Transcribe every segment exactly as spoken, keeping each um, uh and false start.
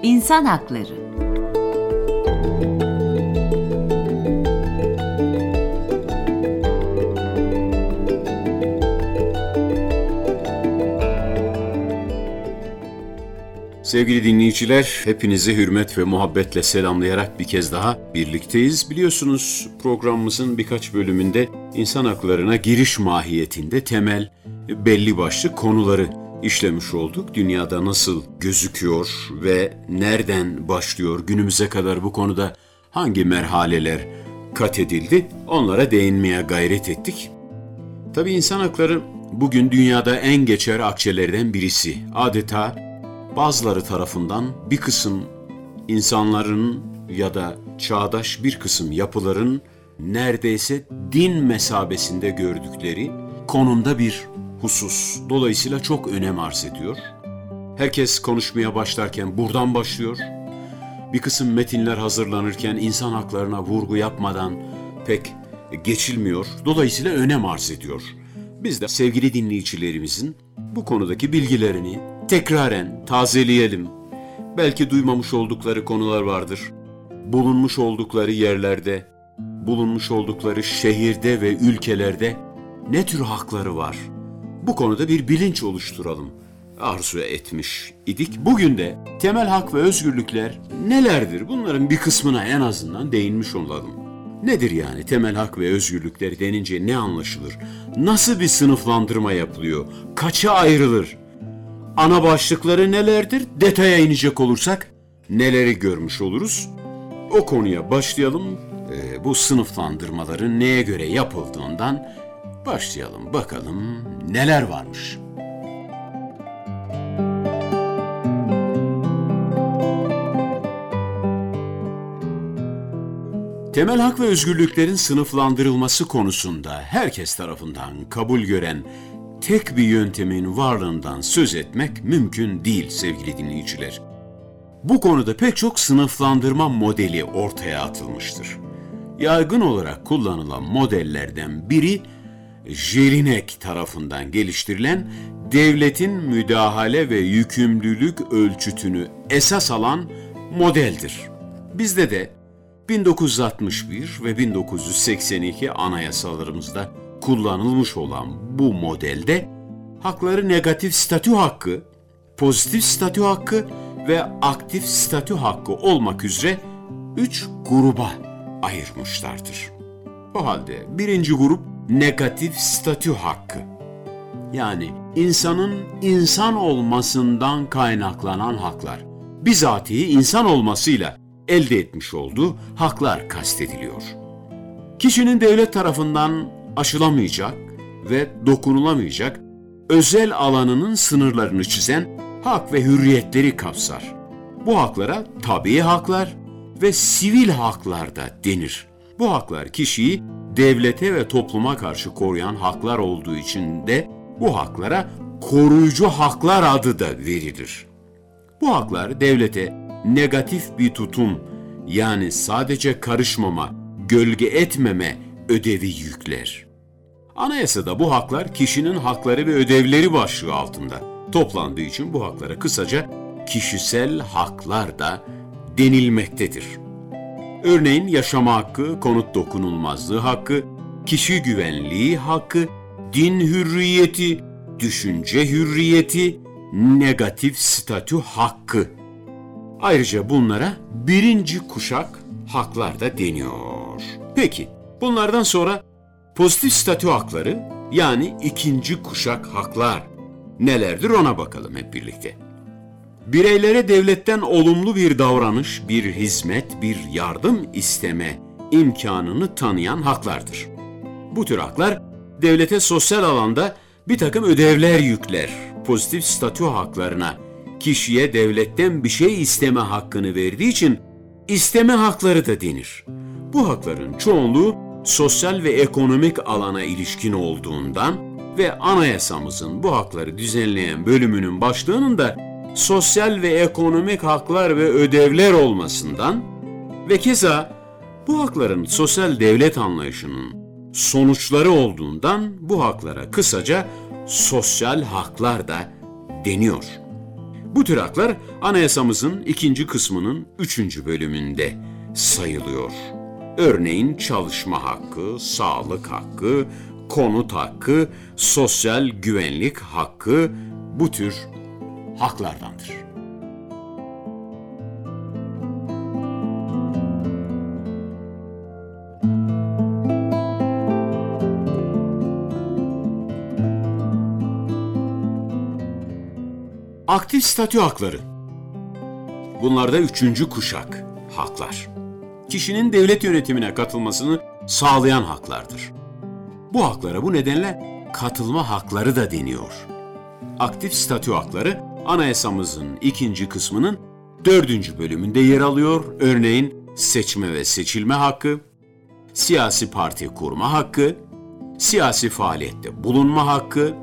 İnsan Hakları. Sevgili dinleyiciler, hepinizi hürmet ve muhabbetle selamlayarak bir kez daha birlikteyiz. Biliyorsunuz programımızın birkaç bölümünde insan haklarına giriş mahiyetinde temel, belli başlı konuları işlemiş olduk. Dünyada nasıl gözüküyor ve nereden başlıyor, günümüze kadar bu konuda hangi merhaleler kat edildi, onlara değinmeye gayret ettik. Tabii insan hakları bugün dünyada en geçer akçelerden birisi. Adeta bazıları tarafından bir kısım insanların ya da çağdaş bir kısım yapıların neredeyse din mesabesinde gördükleri konumda bir husus. Dolayısıyla çok önem arz ediyor. Herkes konuşmaya başlarken buradan başlıyor. Bir kısım metinler hazırlanırken insan haklarına vurgu yapmadan pek geçilmiyor. Dolayısıyla önem arz ediyor. Biz de sevgili dinleyicilerimizin bu konudaki bilgilerini tekraren tazeleyelim. Belki duymamış oldukları konular vardır. Bulunmuş oldukları yerlerde, bulunmuş oldukları şehirde ve ülkelerde ne tür hakları var? Bu konuda bir bilinç oluşturalım arzu etmiş idik. Bugün de temel hak ve özgürlükler nelerdir? Bunların bir kısmına en azından değinmiş olalım. Nedir yani temel hak ve özgürlükler denince ne anlaşılır? Nasıl bir sınıflandırma yapılıyor? Kaça ayrılır? Ana başlıkları nelerdir? Detaya inecek olursak neleri görmüş oluruz? O konuya başlayalım. Ee, bu sınıflandırmaların neye göre yapıldığından başlayalım. Bakalım neler varmış. Temel hak ve özgürlüklerin sınıflandırılması konusunda herkes tarafından kabul gören tek bir yöntemin varlığından söz etmek mümkün değil sevgili dinleyiciler. Bu konuda pek çok sınıflandırma modeli ortaya atılmıştır. Yaygın olarak kullanılan modellerden biri, Jelinek tarafından geliştirilen devletin müdahale ve yükümlülük ölçütünü esas alan modeldir. Bizde de bin dokuz yüz altmış bir ve bin dokuz yüz seksen iki anayasalarımızda kullanılmış olan bu modelde hakları negatif statü hakkı, pozitif statü hakkı ve aktif statü hakkı olmak üzere üç gruba ayırmışlardır. O halde birinci grup negatif statü hakkı. Yani insanın insan olmasından kaynaklanan haklar. Bizatihi insan olmasıyla elde etmiş olduğu haklar kastediliyor. Kişinin devlet tarafından aşılamayacak ve dokunulamayacak özel alanının sınırlarını çizen hak ve hürriyetleri kapsar. Bu haklara tabii haklar ve sivil haklar da denir. Bu haklar kişiyi devlete ve topluma karşı koruyan haklar olduğu için de bu haklara koruyucu haklar adı da verilir. Bu haklar devlete negatif bir tutum, yani sadece karışmama, gölge etmeme ödevi yükler. Anayasada bu haklar kişinin hakları ve ödevleri başlığı altında toplandığı için bu haklara kısaca kişisel haklar da denilmektedir. Örneğin yaşama hakkı, konut dokunulmazlığı hakkı, kişi güvenliği hakkı, din hürriyeti, düşünce hürriyeti, negatif statü hakkı. Ayrıca bunlara birinci kuşak haklar da deniyor. Peki, bunlardan sonra pozitif statü hakları, yani ikinci kuşak haklar nelerdir ona bakalım hep birlikte. Bireylere devletten olumlu bir davranış, bir hizmet, bir yardım isteme imkanını tanıyan haklardır. Bu tür haklar devlete sosyal alanda bir takım ödevler yükler. Pozitif statü haklarına kişiye devletten bir şey isteme hakkını verdiği için isteme hakları da denir. Bu hakların çoğunluğu sosyal ve ekonomik alana ilişkin olduğundan ve anayasamızın bu hakları düzenleyen bölümünün başlığının da sosyal ve ekonomik haklar ve ödevler olmasından ve keza bu hakların sosyal devlet anlayışının sonuçları olduğundan bu haklara kısaca sosyal haklar da deniyor. Bu tür haklar anayasamızın ikinci kısmının üçüncü bölümünde sayılıyor. Örneğin çalışma hakkı, sağlık hakkı, konut hakkı, sosyal güvenlik hakkı bu tür haklardandır. Aktif statü hakları. Bunlar da üçüncü kuşak haklar. Kişinin devlet yönetimine katılmasını sağlayan haklardır. Bu haklara bu nedenle katılma hakları da deniyor. Aktif statü hakları anayasamızın ikinci kısmının dördüncü bölümünde yer alıyor. Örneğin seçme ve seçilme hakkı, siyasi parti kurma hakkı, siyasi faaliyette bulunma hakkı,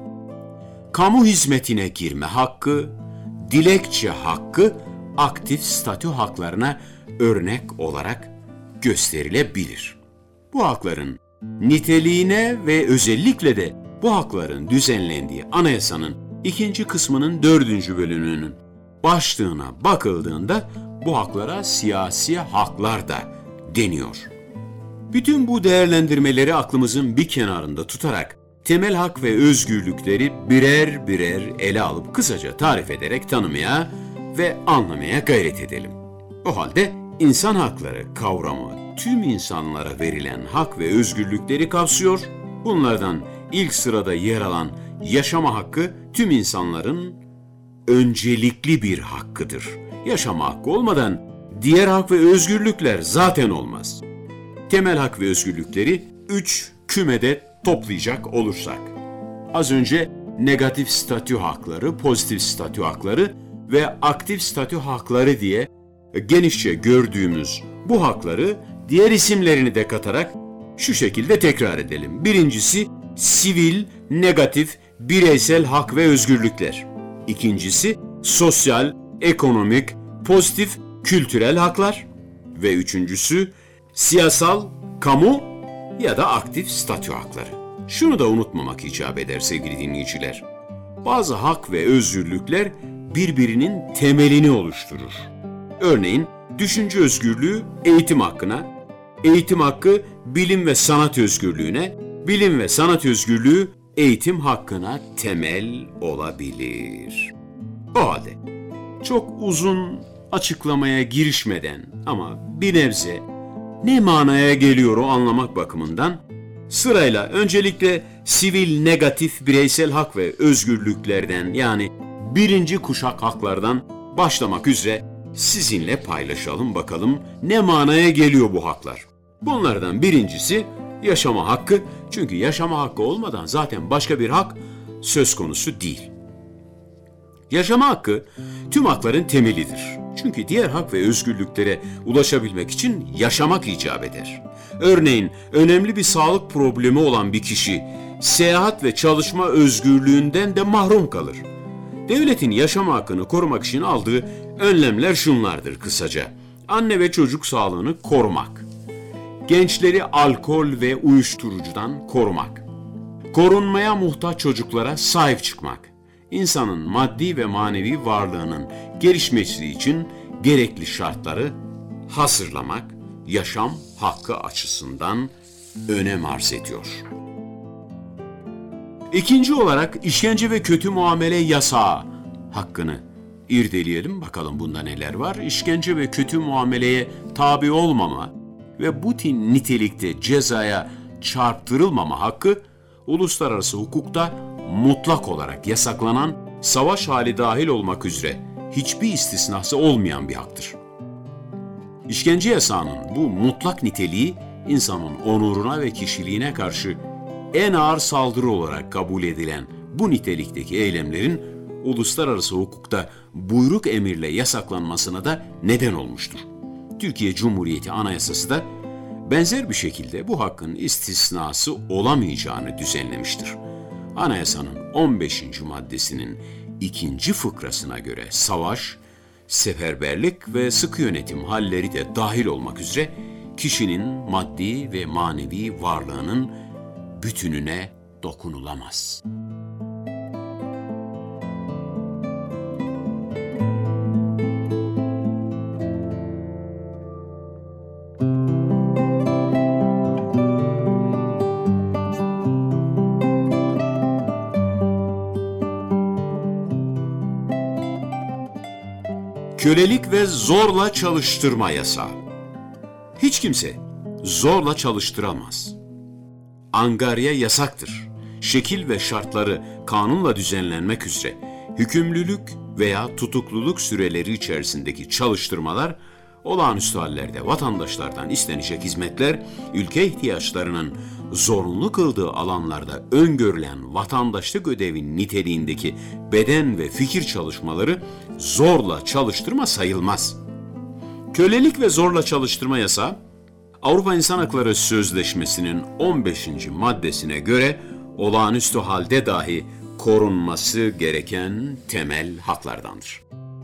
kamu hizmetine girme hakkı, dilekçe hakkı aktif statü haklarına örnek olarak gösterilebilir. Bu hakların niteliğine ve özellikle de bu hakların düzenlendiği anayasanın ikinci kısmının dördüncü bölümünün başlığına bakıldığında bu haklara siyasi haklar da deniyor. Bütün bu değerlendirmeleri aklımızın bir kenarında tutarak temel hak ve özgürlükleri birer birer ele alıp kısaca tarif ederek tanımaya ve anlamaya gayret edelim. O halde insan hakları kavramı tüm insanlara verilen hak ve özgürlükleri kapsıyor. Bunlardan ilk sırada yer alan yaşama hakkı tüm insanların öncelikli bir hakkıdır. Yaşama hakkı olmadan diğer hak ve özgürlükler zaten olmaz. Temel hak ve özgürlükleri üç kümede toplayacak olursak, az önce negatif statü hakları, pozitif statü hakları ve aktif statü hakları diye genişçe gördüğümüz bu hakları diğer isimlerini de katarak şu şekilde tekrar edelim. Birincisi sivil, negatif, bireysel hak ve özgürlükler. İkincisi sosyal, ekonomik, pozitif, kültürel haklar. Ve üçüncüsü siyasal, kamu ya da aktif statü hakları. Şunu da unutmamak icap eder sevgili dinleyiciler. Bazı hak ve özgürlükler birbirinin temelini oluşturur. Örneğin düşünce özgürlüğü eğitim hakkına, eğitim hakkı bilim ve sanat özgürlüğüne, bilim ve sanat özgürlüğü eğitim hakkına temel olabilir. O halde çok uzun açıklamaya girişmeden ama bir nebze ne manaya geliyor o anlamak bakımından sırayla öncelikle sivil negatif bireysel hak ve özgürlüklerden yani birinci kuşak haklardan başlamak üzere sizinle paylaşalım bakalım ne manaya geliyor bu haklar. Bunlardan birincisi yaşama hakkı, çünkü yaşama hakkı olmadan zaten başka bir hak söz konusu değil. Yaşama hakkı tüm hakların temelidir. Çünkü diğer hak ve özgürlüklere ulaşabilmek için yaşamak icap eder. Örneğin önemli bir sağlık problemi olan bir kişi seyahat ve çalışma özgürlüğünden de mahrum kalır. Devletin yaşama hakkını korumak için aldığı önlemler şunlardır kısaca. Anne ve çocuk sağlığını korumak. Gençleri alkol ve uyuşturucudan korumak. Korunmaya muhtaç çocuklara sahip çıkmak. İnsanın maddi ve manevi varlığının gelişmesi için gerekli şartları hazırlamak, yaşam hakkı açısından önem arz ediyor. İkinci olarak işkence ve kötü muamele yasağı hakkını irdeleyelim. Bakalım bunda neler var? İşkence ve kötü muameleye tabi olmama ve bu nitelikte cezaya çarptırılmama hakkı uluslararası hukukta mutlak olarak yasaklanan, savaş hali dahil olmak üzere hiçbir istisnası olmayan bir haktır. İşkence yasağının bu mutlak niteliği insanın onuruna ve kişiliğine karşı en ağır saldırı olarak kabul edilen bu nitelikteki eylemlerin uluslararası hukukta buyruk emirle yasaklanmasına da neden olmuştur. Türkiye Cumhuriyeti Anayasası da benzer bir şekilde bu hakkın istisnası olamayacağını düzenlemiştir. Anayasanın on beşinci maddesinin ikinci fıkrasına göre savaş, seferberlik ve sıkı yönetim halleri de dahil olmak üzere kişinin maddi ve manevi varlığının bütününe dokunulamaz. Kölelik ve zorla çalıştırma yasağı. Hiç kimse zorla çalıştıramaz. Angarya yasaktır. Şekil ve şartları kanunla düzenlenmek üzere hükümlülük veya tutukluluk süreleri içerisindeki çalıştırmalar, olağanüstü hallerde vatandaşlardan istenecek hizmetler, ülke ihtiyaçlarının zorunlu kıldığı alanlarda öngörülen vatandaşlık ödevi niteliğindeki beden ve fikir çalışmaları zorla çalıştırma sayılmaz. Kölelik ve zorla çalıştırma yasağı, Avrupa İnsan Hakları Sözleşmesi'nin on beşinci maddesine göre olağanüstü halde dahi korunması gereken temel haklardandır.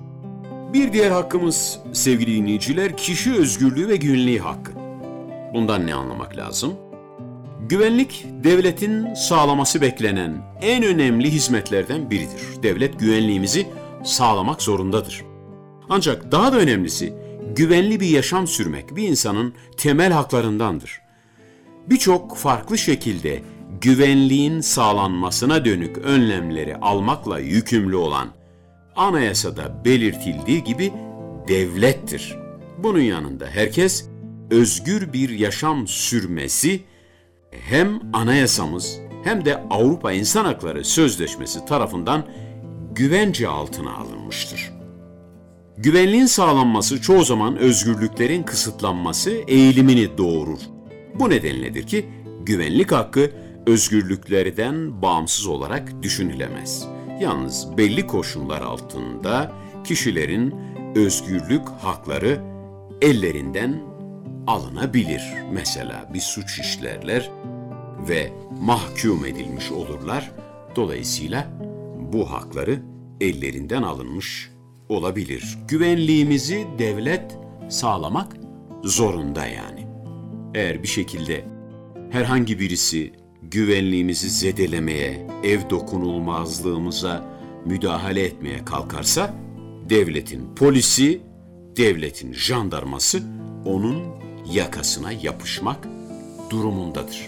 Bir diğer hakkımız sevgili dinleyiciler, kişi özgürlüğü ve güvenliği hakkı. Bundan ne anlamak lazım? Güvenlik, devletin sağlaması beklenen en önemli hizmetlerden biridir. Devlet güvenliğimizi sağlamak zorundadır. Ancak daha da önemlisi, güvenli bir yaşam sürmek bir insanın temel haklarındandır. Birçok farklı şekilde güvenliğin sağlanmasına dönük önlemleri almakla yükümlü olan, anayasada belirtildiği gibi devlettir. Bunun yanında herkes özgür bir yaşam sürmesi hem anayasamız hem de Avrupa İnsan Hakları Sözleşmesi tarafından güvence altına alınmıştır. Güvenliğin sağlanması çoğu zaman özgürlüklerin kısıtlanması eğilimini doğurur. Bu nedenledir ki güvenlik hakkı özgürlüklerden bağımsız olarak düşünülemez. Yalnız belli koşullar altında kişilerin özgürlük hakları ellerinden alınabilir. Mesela bir suç işlerler ve mahkum edilmiş olurlar. Dolayısıyla bu hakları ellerinden alınmış olabilir. Güvenliğimizi devlet sağlamak zorunda yani. Eğer bir şekilde herhangi birisi güvenliğimizi zedelemeye, ev dokunulmazlığımıza müdahale etmeye kalkarsa, devletin polisi, devletin jandarması onun yakasına yapışmak durumundadır.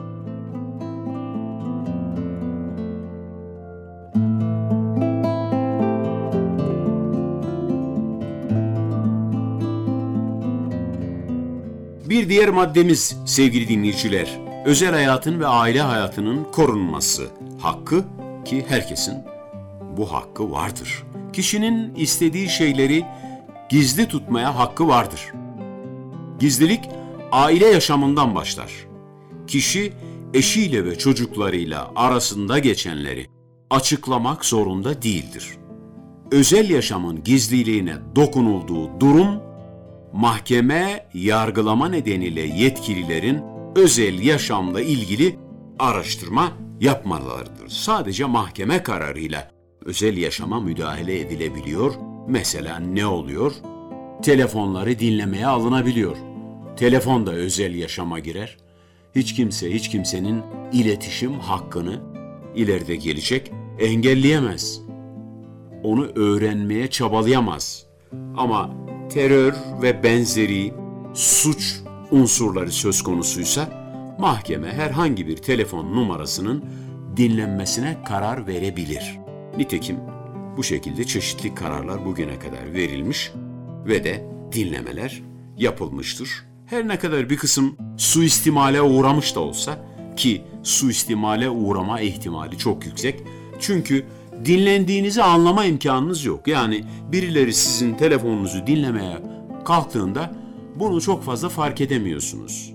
Bir diğer maddemiz sevgili dinleyiciler, özel hayatın ve aile hayatının korunması hakkı, ki herkesin bu hakkı vardır. Kişinin istediği şeyleri gizli tutmaya hakkı vardır. Gizlilik aile yaşamından başlar. Kişi eşiyle ve çocuklarıyla arasında geçenleri açıklamak zorunda değildir. Özel yaşamın gizliliğine dokunulduğu durum, mahkeme yargılama nedeniyle yetkililerin özel yaşamla ilgili araştırma yapmalarıdır. Sadece mahkeme kararıyla özel yaşama müdahale edilebiliyor. Mesela ne oluyor? Telefonları dinlemeye alınabiliyor. Telefon da özel yaşama girer. Hiç kimse hiç kimsenin iletişim hakkını ileride gelecek engelleyemez. Onu öğrenmeye çabalayamaz. Ama terör ve benzeri suç unsurları söz konusuysa mahkeme herhangi bir telefon numarasının dinlenmesine karar verebilir. Nitekim bu şekilde çeşitli kararlar bugüne kadar verilmiş ve de dinlemeler yapılmıştır. Her ne kadar bir kısım suistimale uğramış da olsa, ki suistimale uğrama ihtimali çok yüksek. Çünkü dinlendiğinizi anlama imkanınız yok. Yani birileri sizin telefonunuzu dinlemeye kalktığında bunu çok fazla fark edemiyorsunuz.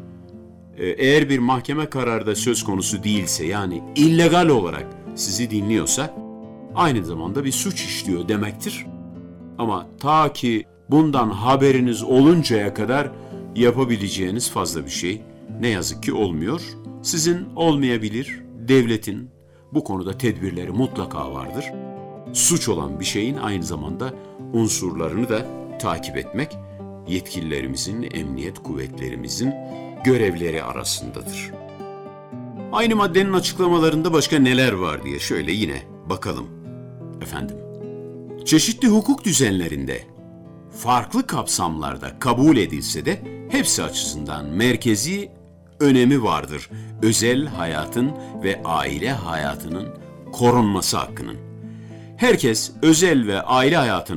Eğer bir mahkeme kararı da söz konusu değilse, yani illegal olarak sizi dinliyorsa aynı zamanda bir suç işliyor demektir. Ama ta ki bundan haberiniz oluncaya kadar yapabileceğiniz fazla bir şey ne yazık ki olmuyor. Sizin olmayabilir, devletin bu konuda tedbirleri mutlaka vardır. Suç olan bir şeyin aynı zamanda unsurlarını da takip etmek yetkililerimizin, emniyet kuvvetlerimizin görevleri arasındadır. Aynı maddenin açıklamalarında başka neler var diye şöyle yine bakalım. Efendim, çeşitli hukuk düzenlerinde farklı kapsamlarda kabul edilse de hepsi açısından merkezi önemi vardır. Özel hayatın ve aile hayatının korunması hakkının. Herkes özel ve aile hayatına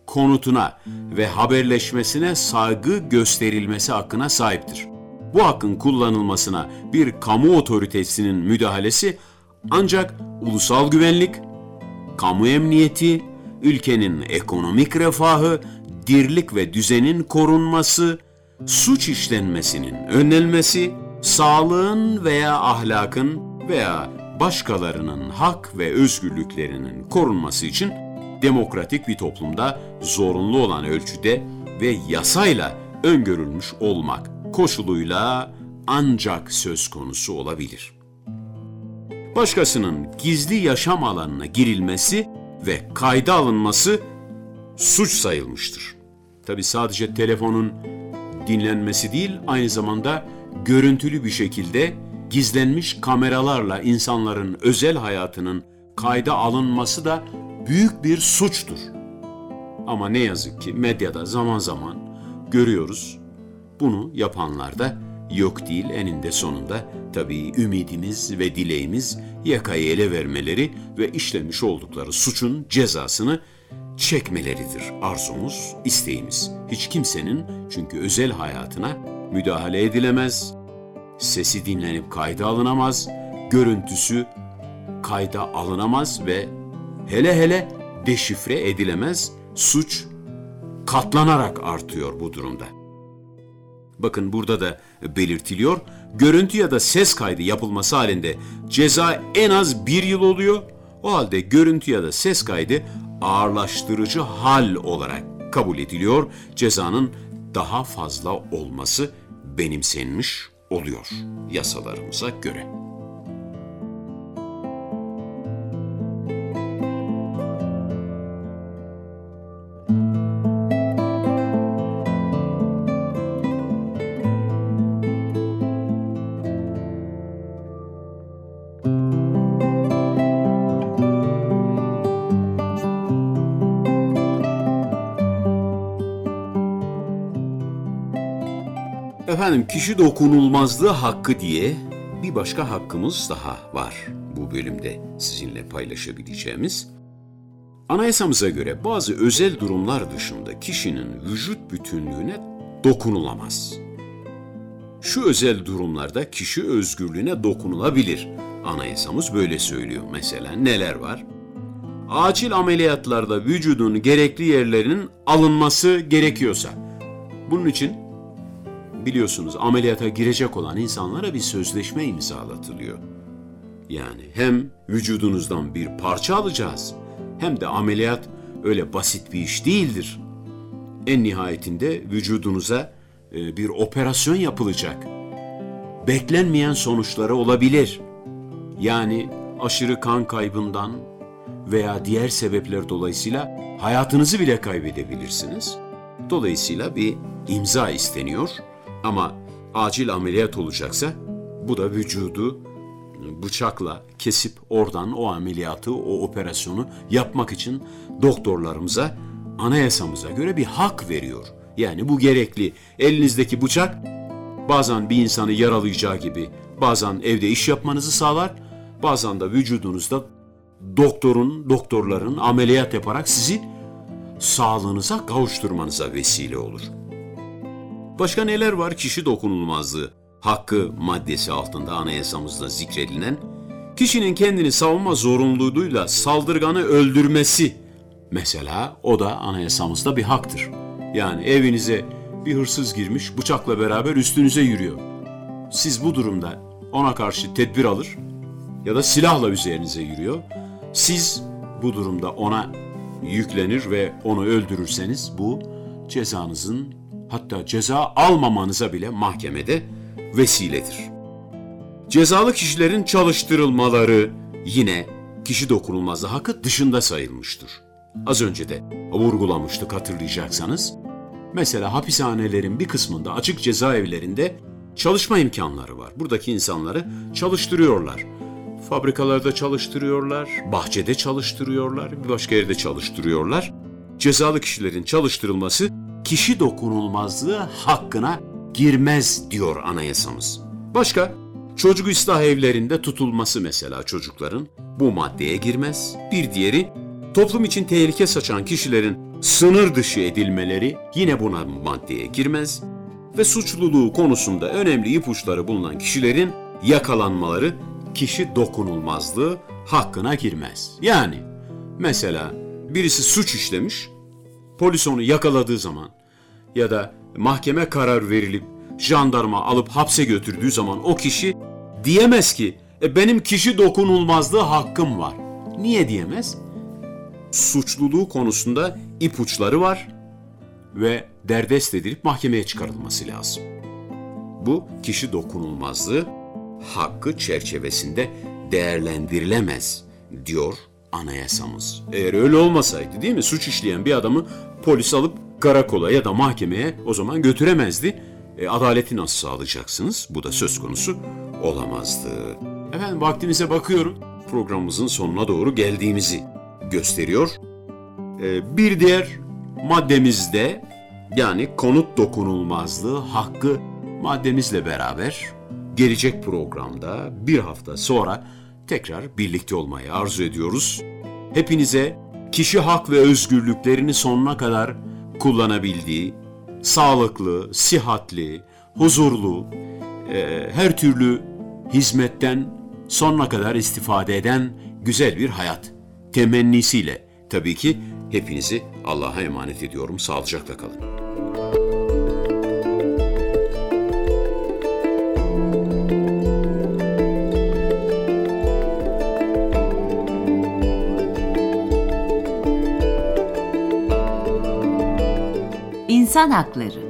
konutuna ve haberleşmesine saygı gösterilmesi hakkına sahiptir. Bu hakkın kullanılmasına bir kamu otoritesinin müdahalesi ancak ulusal güvenlik, kamu emniyeti, ülkenin ekonomik refahı, dirlik ve düzenin korunması, suç işlenmesinin önlenmesi, sağlığın veya ahlakın veya başkalarının hak ve özgürlüklerinin korunması için demokratik bir toplumda zorunlu olan ölçüde ve yasayla öngörülmüş olmak koşuluyla ancak söz konusu olabilir. Başkasının gizli yaşam alanına girilmesi ve kayda alınması suç sayılmıştır. Tabii sadece telefonun dinlenmesi değil, aynı zamanda görüntülü bir şekilde gizlenmiş kameralarla insanların özel hayatının kayda alınması da büyük bir suçtur. Ama ne yazık ki medyada zaman zaman görüyoruz, bunu yapanlar da yok değil. Eninde sonunda tabii ümidimiz ve dileğimiz yakayı ele vermeleri ve işlemiş oldukları suçun cezasını çekmeleridir arzumuz, isteğimiz. Hiç kimsenin çünkü özel hayatına müdahale edilemez, sesi dinlenip kayda alınamaz, görüntüsü kayda alınamaz ve hele hele deşifre edilemez. Suç katlanarak artıyor bu durumda. Bakın burada da belirtiliyor, görüntü ya da ses kaydı yapılması halinde ceza en az bir yıl oluyor. O halde görüntü ya da ses kaydı ağırlaştırıcı hal olarak kabul ediliyor. Cezanın daha fazla olması benimsenmiş oluyor yasalarımıza göre. Efendim, kişi dokunulmazlığı hakkı diye bir başka hakkımız daha var bu bölümde sizinle paylaşabileceğimiz. Anayasamıza göre bazı özel durumlar dışında kişinin vücut bütünlüğüne dokunulamaz. Şu özel durumlarda kişi özgürlüğüne dokunulabilir. Anayasamız böyle söylüyor. Mesela neler var? Acil ameliyatlarda vücudun gerekli yerlerinin alınması gerekiyorsa, bunun için biliyorsunuz ameliyata girecek olan insanlara bir sözleşme imzalatılıyor. Yani hem vücudunuzdan bir parça alacağız, hem de ameliyat öyle basit bir iş değildir. En nihayetinde vücudunuza bir operasyon yapılacak. Beklenmeyen sonuçları olabilir. Yani aşırı kan kaybından veya diğer sebepler dolayısıyla hayatınızı bile kaybedebilirsiniz. Dolayısıyla bir imza isteniyor. Ama acil ameliyat olacaksa bu da vücudu bıçakla kesip oradan o ameliyatı, o operasyonu yapmak için doktorlarımıza anayasamıza göre bir hak veriyor. Yani bu gerekli. Elinizdeki bıçak bazen bir insanı yaralayacağı gibi bazen evde iş yapmanızı sağlar, bazen de vücudunuzda doktorun, doktorların ameliyat yaparak sizi sağlığınıza kavuşturmanıza vesile olur. Başka neler var? Kişi dokunulmazlığı hakkı maddesi altında anayasamızda zikredilen, kişinin kendini savunma zorunluluğuyla saldırganı öldürmesi mesela, o da anayasamızda bir haktır. Yani evinize bir hırsız girmiş, bıçakla beraber üstünüze yürüyor. Siz bu durumda ona karşı tedbir alır ya da silahla üzerinize yürüyor. Siz bu durumda ona yüklenir ve onu öldürürseniz bu cezanızın, hatta ceza almamanıza bile mahkemede vesiledir. Cezalı kişilerin çalıştırılmaları yine kişi dokunulmazlığı hakkı dışında sayılmıştır. Az önce de vurgulamıştık, hatırlayacaksanız. Mesela hapishanelerin bir kısmında, açık cezaevlerinde çalışma imkanları var. Buradaki insanları çalıştırıyorlar. Fabrikalarda çalıştırıyorlar, bahçede çalıştırıyorlar, bir başka yerde çalıştırıyorlar. Cezalı kişilerin çalıştırılması kişi dokunulmazlığı hakkına girmez diyor anayasamız. Başka, çocuk ıslah evlerinde tutulması mesela çocukların bu maddeye girmez. Bir diğeri, toplum için tehlike saçan kişilerin sınır dışı edilmeleri yine buna maddeye girmez ve suçluluğu konusunda önemli ipuçları bulunan kişilerin yakalanmaları kişi dokunulmazlığı hakkına girmez. Yani mesela birisi suç işlemiş, polis onu yakaladığı zaman ya da mahkeme karar verilip jandarma alıp hapse götürdüğü zaman o kişi diyemez ki e, benim kişi dokunulmazlığı hakkım var. Niye diyemez? Suçluluğu konusunda ipuçları var ve derdest edilip mahkemeye çıkarılması lazım. Bu kişi dokunulmazlığı hakkı çerçevesinde değerlendirilemez diyor anayasamız. Eğer öyle olmasaydı değil mi? Suç işleyen bir adamı polis alıp karakola ya da mahkemeye o zaman götüremezdi. E, adaleti nasıl sağlayacaksınız? Bu da söz konusu olamazdı. Efendim vaktimize bakıyorum. Programımızın sonuna doğru geldiğimizi gösteriyor. E, bir diğer maddemizde yani konut dokunulmazlığı hakkı maddemizle beraber gelecek programda bir hafta sonra tekrar birlikte olmayı arzu ediyoruz. Hepinize kişi hak ve özgürlüklerini sonuna kadar kullanabildiği, sağlıklı, sihatli, huzurlu, e, her türlü hizmetten sonuna kadar istifade eden güzel bir hayat temennisiyle tabii ki hepinizi Allah'a emanet ediyorum. Sağlıcakla kalın. İnsan Hakları